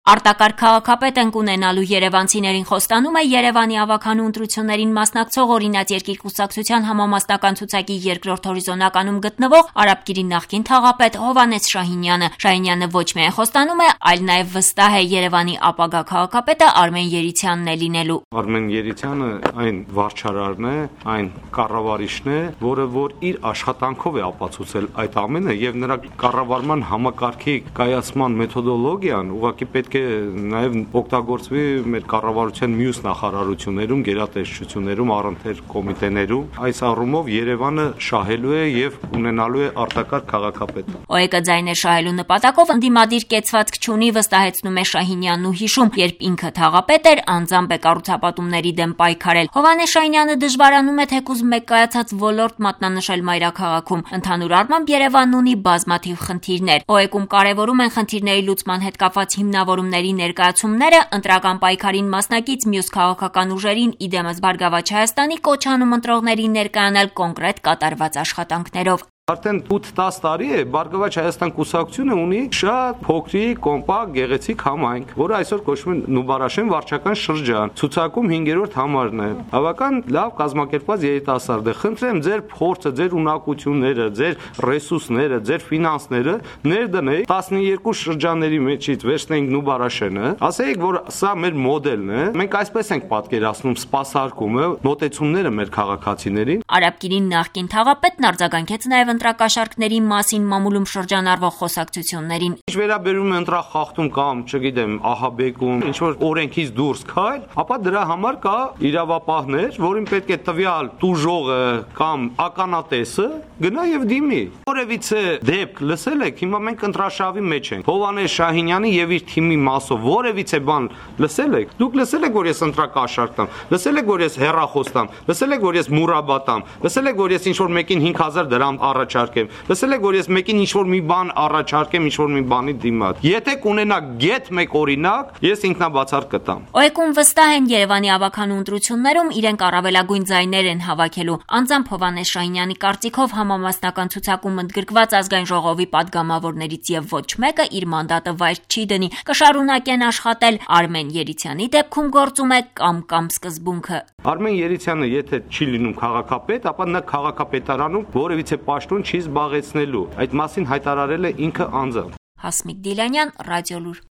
Արտակարգ քաղաքապետ ենք ունենալու երևանցիներին խոստանում է Երևանի ավագանու ընտրություններին մասնակցող օրինաց երկիր կուսակցության համամասնական ցուցակի երկրորդ հորիզոնականում գտնվող Արաբկիրի նախկին թաղապետ Հովհաննես Շահինյանը։ Շահինյանը ոչ միայն խոստանում է, այլ նաև վստահ է Երևանի ապագա քաղաքապետը Արմեն Երիցյանն է լինելու։ Արմեն Երիցյանը այն վարչարարն է, այն կառավարիչն է, որը որ իր աշխատանքով է ապացուցել այդ ամենը եւ նրա կառավարման համակարգի կայացման մեթոդոլոգիան ուղղակի պետք է նաև օգտագործվի մեր կառավարության մյուս նախարարություններում, գերատեսչություններում, առընթեր կոմիտեներում։ Այս առումով Երևանը շահելու է եւ ունենալու է արտակարգ քաղաքապետ։ ՕԵԿ ձայներ շահելու նպատակով ընդդիմադիր կեցվածք չունի, վստահեցնում է Շահինյանն ու հիշում, երբ ինքը թաղապետ էր, անձամբ է կառուցապատումների դեմ պայքարել։ Հովհաննես Շահինյանը դժվարանում է թեկուզ մեկ կայացած ոլորտ մատնանշել մայրաքաղաքում։ Ընդհանուր առմամբ Երևանն ունի բազմաթիվ խնդիրներ։ ՕԵԿ-ում կարևորում են խնդիրների լուծման հետ կապված հիմնավորումների ներկայացումները, ընտրական պայքարին մասնակից մյուս քաղաքական ուժերին իդեմս Բարգավաճ Հայաստանի կոչ անում ընտրողներին ներկայանալ կոնկրետ կատարված աշխատանքներով։ Արդեն 8-10 տարի է Բարգավաճ Հայաստան կուսակցությունը ունի շատ փոքրիկ, կոմպակտ, գեղեցիկ համայնք, որը այսօր կոչվում է Նուբարաշեն վարչական շրջան։ Ցուցակում 5-րդ համարն է։ Բավական լավ կազմակերպված երիտասարդ է։ Խնդրեմ ձեր փորձը, ձեր ունակությունները, ձեր ռեսուրսները, ձեր ֆինանսները ներդնեք 12 շրջանների մեջից վերցնենք Նուբարաշենը, ասեիք, որ սա մեր մոդելն է։ Մենք այսպես ենք պատկերացնում սպասարկումը, մոտեցումները մեր քաղաքացիներին։ Արաբկիրի նախկին թաղապետն արձագանքեց նաև ընտրակաշառքների մասին մամուլում շրջանառվող խոսակցություններին։ Ինչ վերաբերում է ընտրախախտում կամ, չգիտեմ, ահաբեկում, ինչ որ օրենքից դուրս քայլ, ապա դրա համար կա իրավապահներ, որին պետք է տվյալ տուժողը կամ ականատեսը գնա եւ դիմի։ Որևիցե դեպք լսել եք, հիմա մենք ընտրաշավի մեջ ենք։ Հովհաննես Շահինյանի եւ իր թիմի մասով որևիցե բան լսել եք։ Դուք լսել եք, որ ես ընտրակաշառք տամ, լսել եք, որ ես հեռախոս տամ, լսել եք, որ ես մուրաբա տամ, լսել եք, որ ես ինչ որ մեկին 5000 դրամ առաջարկեմ։ Լսել եք, որ ես մեկին ինչ-որ մի բան առաջարկեմ, ինչ-որ մի բանի դիմաց։ Եթե կունենա գեթ մեկ օրինակ, ես ինքնաբացառ կտամ։ ՕԵԿ-ում վստահ են Երևանի ավագանու ընտրություններում իրենք առավելագույն ձայներ են հավաքելու։ Անձամբ Հովհաննես Շահինյանի կարծիքով համամասնական ցուցակում ընդգրկված ազգային ժողովի падգամավորներից եւ ոչ մեկը իր մանդատը վայր չի դնի։ Կշարունակեն աշխատել Արմեն Երիցյանի դեպքում գործում է կամ սկզբունքը։ Արմեն Երիցյանը եթե չի լինում քաղաքապետ, ապա նա քաղաքապետարանում որևիցե պաշտոն չի զբաղեցնելու։ Այդ մասին հայտարարել է ինքը անձամբ։ Հասմիկ Դիլանյան, Ռադիոլուր։